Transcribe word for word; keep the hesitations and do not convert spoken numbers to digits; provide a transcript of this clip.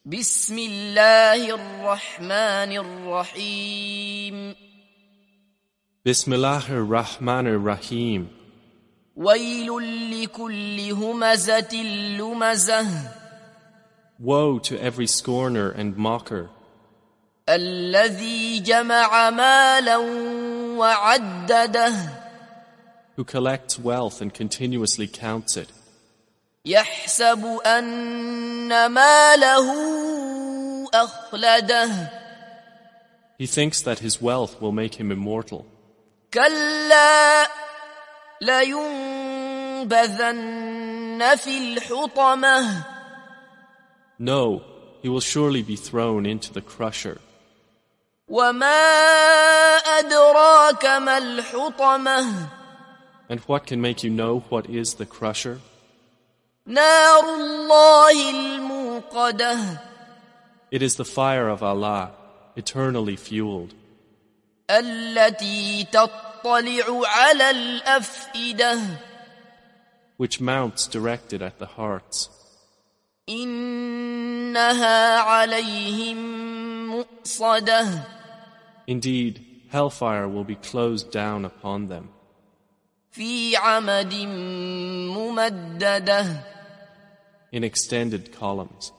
بسم الله الرحمن الرحيم Bismillahir Rahmanir Rahim. ويل لكل همزة لمزة Woe to every scorner and mocker, الذي جمع مالا وعدده who collects wealth and continuously counts it, يحسب أن ماله أخلده he thinks that his wealth will make him immortal. كلا لينبذن في الحطمة No, he will surely be thrown into the crusher. وما أدراك ما الحطمة And what can make you know what is the crusher? نار الله الموقدة It is the fire of Allah, eternally fueled, التي تطلع على الأفئدة which mounts directed at the hearts. إنها عليهم مؤصدة Indeed, hellfire will be closed down upon them في عمد ممددة in extended columns.